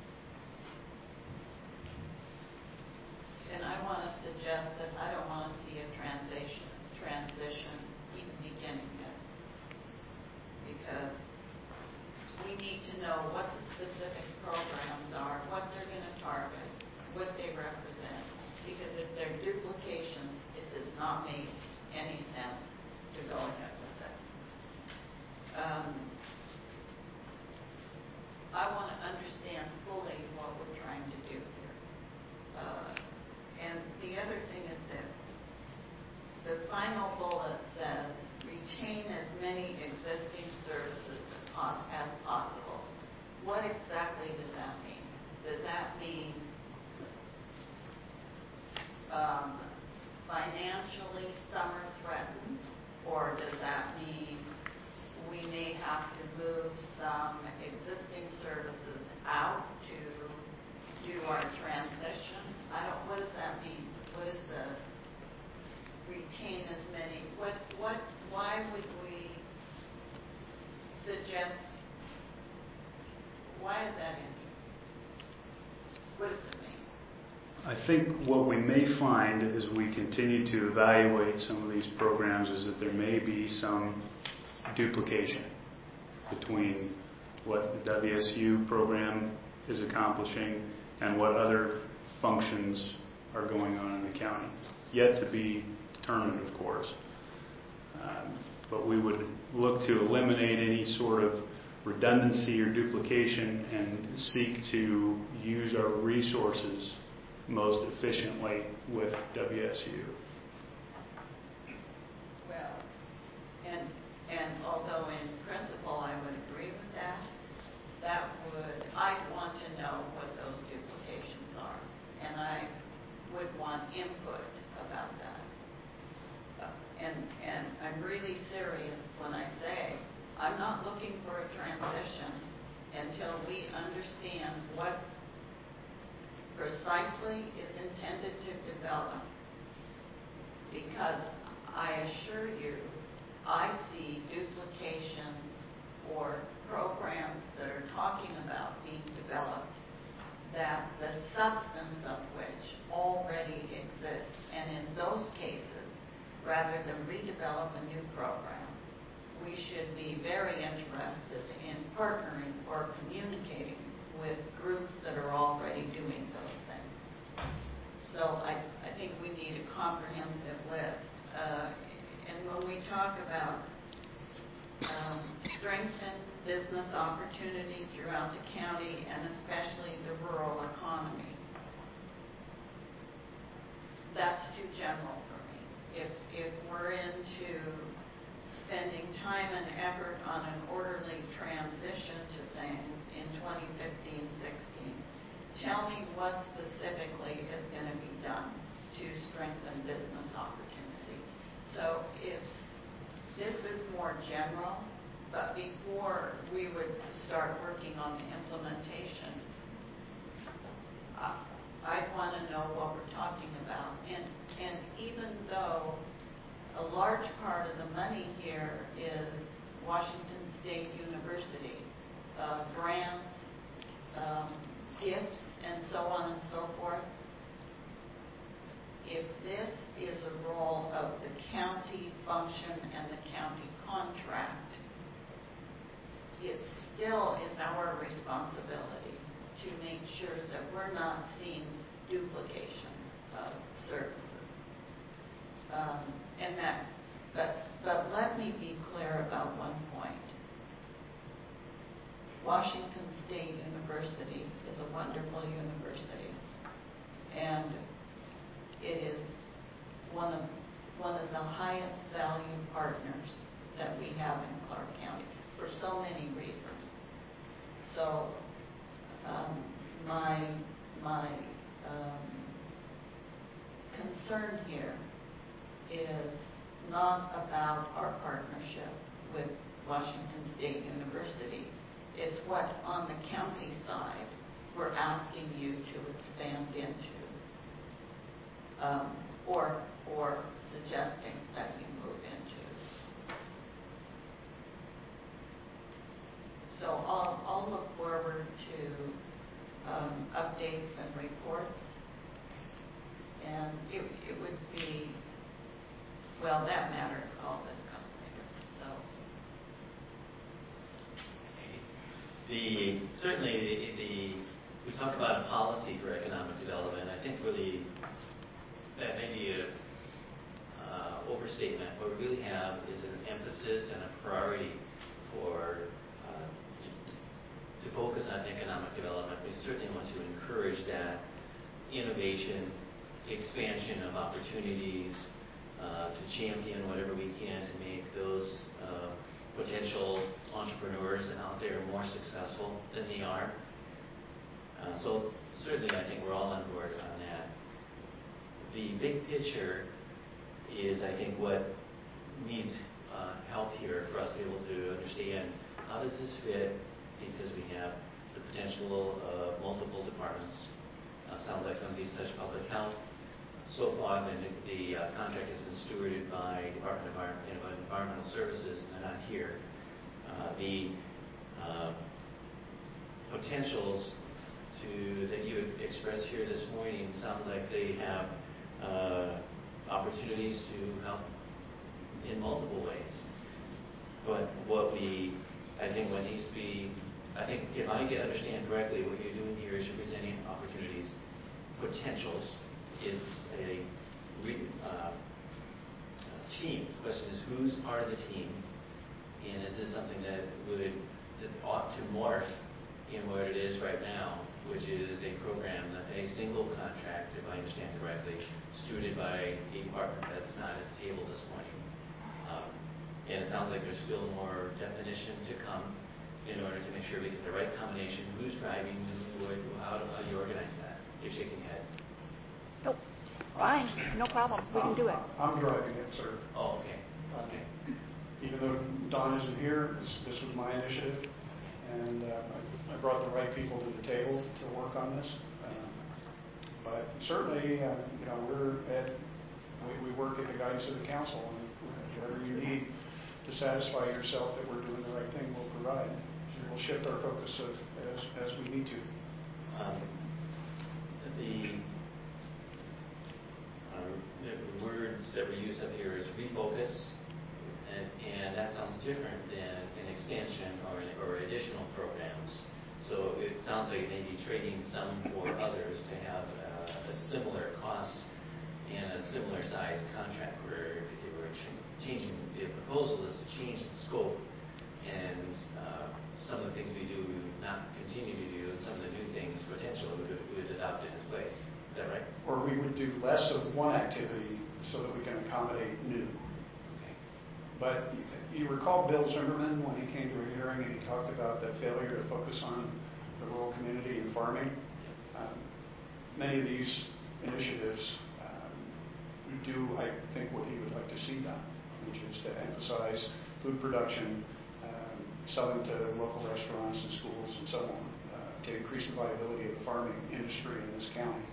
And I want to suggest that I don't want to see a transition even beginning yet, because we need to know what the specific programs are, what they're going to target, what they represent. Because if they're duplications, it does not make any sense to go ahead with that. I want to understand fully what we're trying to do here. And the other thing is this. The final bullet says, retain as many existing services as possible. What exactly does that mean? Does that mean financially some are threatened, or does that mean we may have to move some existing services out to do our transition? What does that mean? What is the retain as many? Why would we suggest? Why is that in here? What does it mean? I think what we may find as we continue to evaluate some of these programs is that there may be some duplication between what the WSU program is accomplishing and what other functions are going on in the county. Yet to be determined, of course. But we would look to eliminate any sort of redundancy or duplication and seek to use our resources most efficiently with WSU. Well, and although in principle I would agree with that, I'd want to know what those duplications are, and I would want input about that. And I'm really serious when I say I'm not looking for a transition until we understand what precisely is intended to develop. Because I assure you, I see duplications or programs that are talking about being developed that the substance of which already exists. And in those cases, rather than redevelop a new program, we should be very interested in partnering or communicating with groups that are already doing those things. So I think we need a comprehensive list. And when we talk about strengthen business opportunity throughout the county and especially the rural economy, that's too general for me. If we're into spending time and effort on an orderly transition to things in 2015-16, tell me what specifically is going to be done to strengthen business opportunity. So if this is more general, but before we would start working on the implementation, I'd want to know what we're talking about. And even though a large part of the money here is Washington State University, grants, gifts, and so on and so forth. If this is a role of the county function and the county contract, it still is our responsibility to make sure that we're not seeing duplications of services. But let me be clear about one point. Washington State University is a wonderful university, and it is one of the highest value partners that we have in Clark County for so many reasons. So my concern here is not about our partnership with Washington State University. It's what on the county side we're asking you to expand into, or suggesting that we move into. So I'll look forward to updates and reports, and it would be, well, that matters, all this comes later, so. Certainly, we talk about a policy for economic development. I think really that may be an overstatement. What we really have is an emphasis and a priority for to focus on economic development. We certainly want to encourage that innovation, expansion of opportunities, to champion whatever we can to make those potential entrepreneurs out there more successful than they are. So certainly I think we're all on board on that. The big picture is, I think, what needs help here for us to be able to understand how does this fit, because we have the potential of multiple departments. Sounds like some of these touch public health. So far, the contract has been stewarded by Department of Environmental Services, and they're not here. The potentials that you had expressed here this morning sounds like they have opportunities to help in multiple ways. But I think what needs to be, I think if I understand correctly, what you're doing here is you're presenting opportunities, potentials. It's a team. The question is, who's part of the team, and is this something that ought to morph in what it is right now, which is a program, a single contract, if I understand correctly, stewarded by a partner that's not at the table this morning. And it sounds like there's still more definition to come in order to make sure we get the right combination. Who's driving? How do you organize that? You're shaking your head. Nope. Fine. No problem. We can do it. I'm driving it, sir. Oh, okay. Okay. Even though Don isn't here, this was my initiative, and I brought the right people to the table to work on this. But certainly, we work at the guidance of the council, and whatever you need to satisfy yourself that we're doing the right thing, we'll provide. We'll shift our focus as we need to. The words that we use up here is refocus, and that sounds different than an expansion or additional programs. So it sounds like maybe trading some for others to have a similar cost and a similar size contract, where if you were changing, the proposal is to change the scope, and some of the things we do we would not continue to do, and some of the new things potentially we would adopt in its place. Is that right? Or we would do less of one activity so that we can accommodate new. Okay. But you recall Bill Zimmerman when he came to a hearing and he talked about the failure to focus on the rural community and farming. Many of these initiatives do, I think, what he would like to see done, which is to emphasize food production, selling to local restaurants and schools and so on, to increase the viability of the farming industry in this county.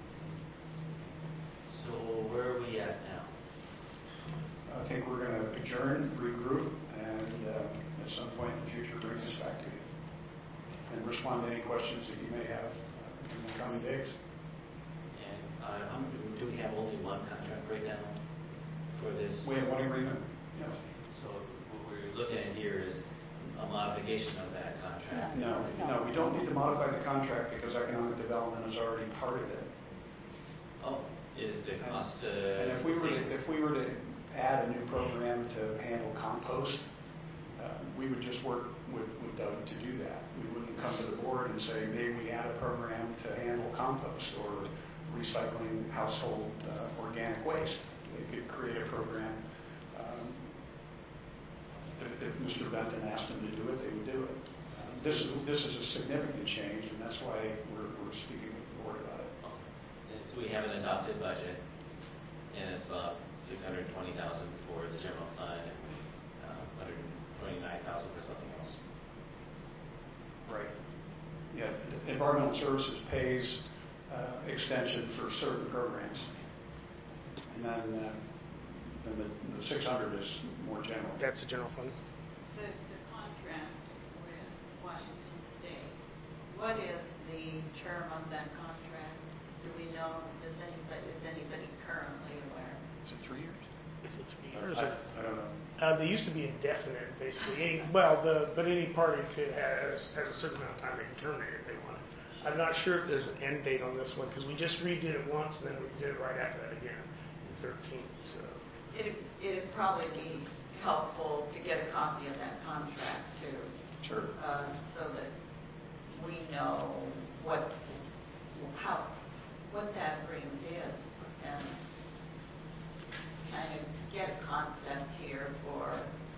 So where are we at now? I think we're going to adjourn, regroup, and at some point in the future bring this back to you and respond to any questions that you may have in the coming days. And do we have only one contract right now for this? We have one agreement, yes. So what we're looking at here is a modification of that contract. No, we don't need to modify the contract because economic development is already part of it. Oh, is the cost? And if we were to add a new program to handle compost, we would just work with Doug to do that. We wouldn't come to the board and say, may we add a program to handle compost or recycling household organic waste. They could create a program. If Mr. Benton asked them to do it, they would do it. This is a significant change, and that's why we're speaking with the board about it. And so we have an adopted budget, and it's about $620,000 for the general fund and $129,000 for something else. Right. Yeah. Environmental Services pays extension for certain programs, and then the 600 is more general. That's the general fund. The contract with Washington State, what is the term of that contract? Do we know? Is anybody currently aware? Is it 3 years? Is it 3 years? I don't know. They used to be indefinite, basically. But any party has a certain amount of time they can terminate if they want it. I'm not sure if there's an end date on this one because we just redid it once and then we did it right after that again in 13. So It'd probably be helpful to get a copy of that contract too. Sure. So that we know what that agreement is and kind of get a concept here for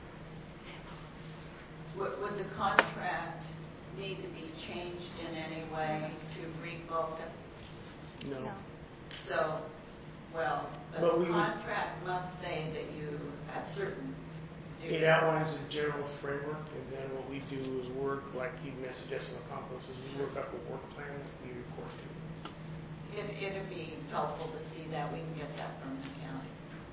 would the contract need to be changed in any way to refocus? no. So, but the contract must say that you have certain. It outlines a general framework, and then what we do is work, like you suggested on compost, is we work up a work plan that we report to. It'd be helpful to see that. We can get that from the county.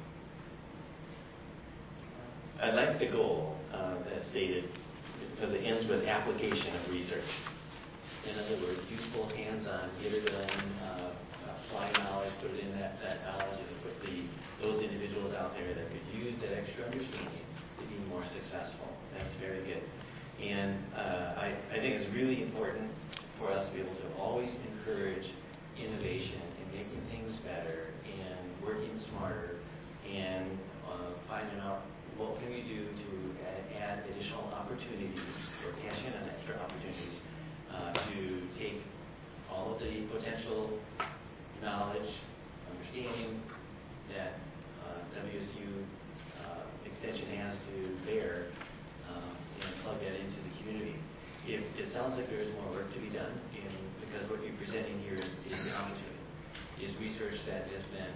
I like the goal as stated because it ends with application of research. In other words, useful, hands-on, get it done, apply knowledge, put it in that knowledge, and put those individuals out there that could use that extra understanding to be more successful. That's very good. And I think it's really important for us to be able to always encourage innovation and making things better and working smarter and finding out what can we do to add additional opportunities or cash in on extra opportunities to take all of the potential knowledge, understanding that WSU Extension has to bear and plug that into the community. It sounds like there is more work to be done, because what you're presenting here is the opportunity, is research that has been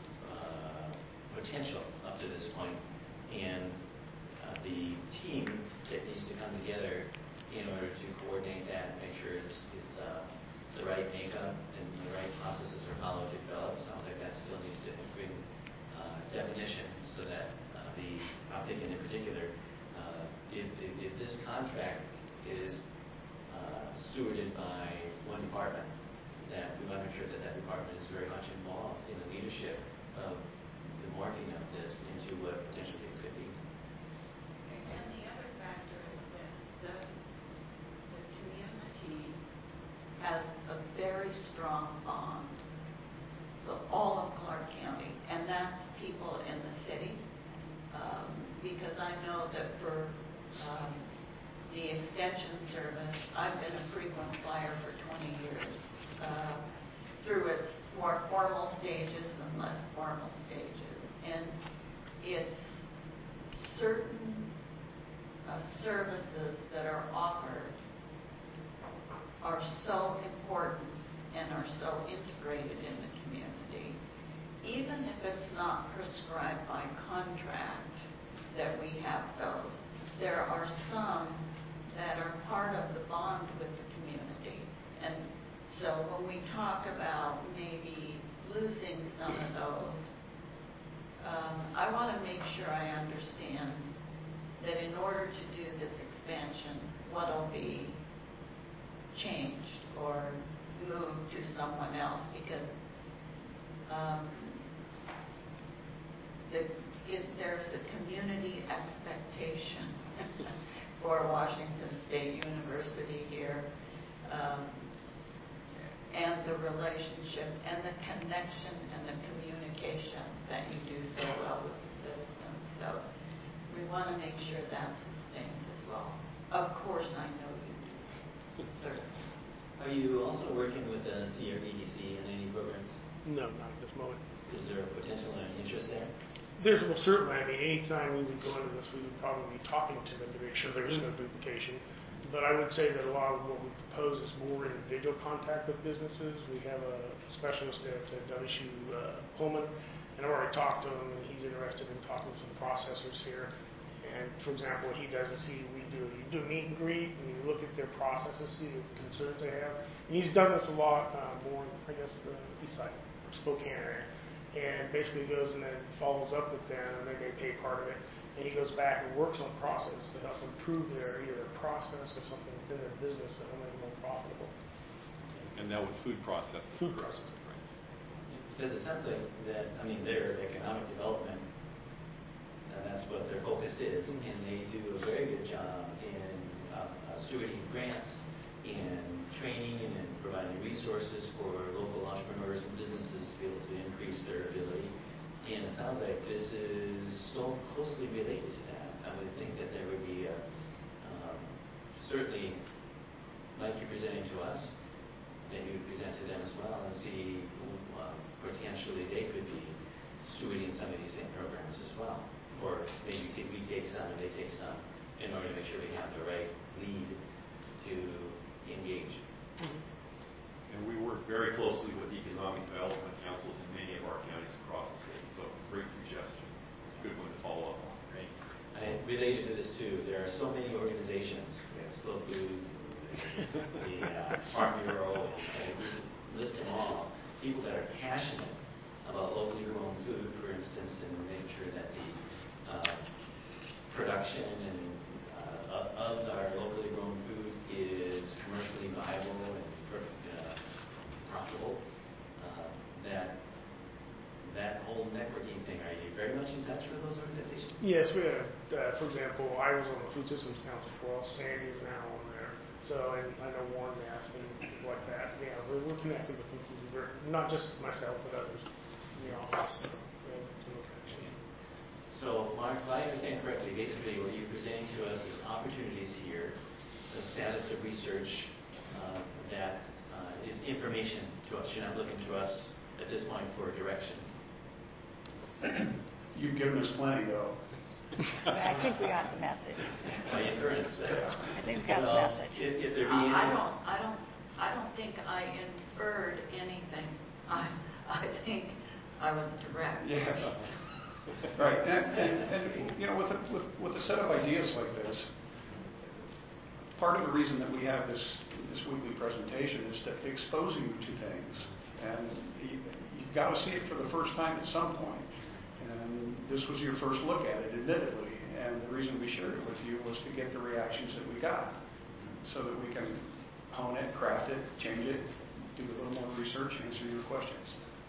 potential up to this point, and the team that needs to come together in order to coordinate that and make sure it's the right makeup and the right processes are followed to develop. Sounds like that still needs to bring definition so that I'm thinking in particular, if this contract is stewarded by one department, that we want to make sure that that department is very much involved in the leadership of the morphing of this into what potentially it could be. And the other factor is this, the community has a very strong bond with all of Clark County, and that's people in the city, because I know that for the Extension Service, I've been a frequent flyer for 20 years, through its more formal stages and less formal stages. And it's certain services that are offered are so important and are so integrated in the community. Even if it's not prescribed by contract that we have those, there are some that are part of the bond with the community. And so when we talk about maybe losing some of those, I want to make sure I understand that in order to do this expansion, what will be changed or move to someone else because there's a community expectation for Washington State University here, and the relationship and the connection and the communication that you do so well with the citizens. So we want to make sure that's sustained as well. Of course, I know you do, certainly. Are you also working with the CRBDC in any programs? No, not at this moment. Is there a potential and interest there? There's, well, certainly, I mean, anytime we would go into this, we would probably be talking to them to make sure there is no duplication. But I would say that a lot of what we propose is more individual contact with businesses. We have a specialist at WSU Pullman, and I've already talked to him, and he's interested in talking to some processors here. And, for example, what he does is you do a meet and greet, and you look at their processes, see the concerns they have. And he's done this a lot more, I guess, the east side, Spokane area. And basically goes and then follows up with them, and they may pay part of it. And he goes back and works on process to help improve their either process or something within their business that will make it more profitable. And that was food processing. Food processing. Right. Because it sounds like that, I mean, their economic development, and that's what their focus is, and they do a very good job in stewarding grants, in training, and providing resources for local entrepreneurs and businesses to be able to increase their ability. And it sounds like this is so closely related to that. I would think that there would be certainly, like you're presenting to us, that you would present to them as well and see potentially they could be stewarding some of these same programs as well. Or maybe we take some and they take some in order to make sure we have the right lead to engage. And we work very closely with economic development councils in many of our counties across the state. So great suggestion. It's a good one to follow up on. Right? Related to this too, there are so many organizations, we have Slow Foods, the Farm Bureau, we list them all, people that are passionate about locally grown food, for instance, and making sure that the production and of our locally grown food is commercially viable and profitable. That whole networking thing, are you very much in touch with those organizations? Yes, we have. For example, I was on the Food Systems Council for a while. Sandy is now on there. So, and I know Warren Mass and people like that. Yeah, we're connected with them. Not just myself, but others in the office. So we have some connections. So, Mark, if I understand correctly, basically what you're presenting to us is opportunities here, the status of research that is information to us. You're not looking to us at this point for direction. You've given us plenty, though. I think we got the message. By inference. I think we got the message. If there be I don't think I inferred anything. I think I was direct. Yes. Right. And you know, with a set of ideas like this, part of the reason that we have this weekly presentation is to expose you to things. And you've got to see it for the first time at some point. And this was your first look at it, admittedly. And the reason we shared it with you was to get the reactions that we got so that we can hone it, craft it, change it, do a little more research, answer your questions.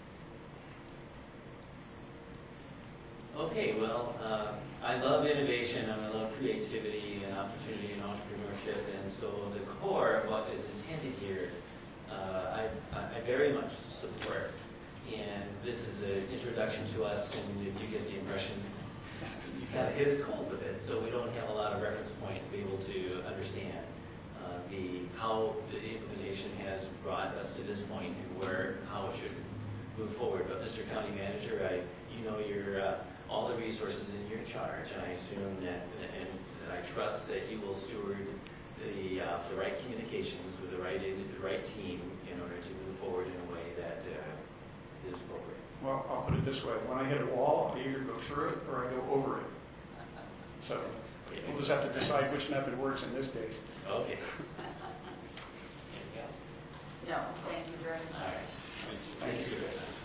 Okay, well, I love innovation and I love creativity and opportunity and entrepreneurship, and so the core of what is intended here, I very much support. And this is an introduction to us, and if you get the impression, you kind of hit us cold with it, so we don't have a lot of reference point to be able to understand how the implementation has brought us to this point and how it should move forward. But Mr. County Manager, you know your all the resources in your charge, and I assume that I trust that you will steward the right communications with the right team in order to move forward in a way that is appropriate. Well, I'll put it this way. When I hit a wall, I either go through it or I go over it. So we'll just have to decide which method works in this case. Okay. Anything else? No, thank you very much. All right. Thank you very much.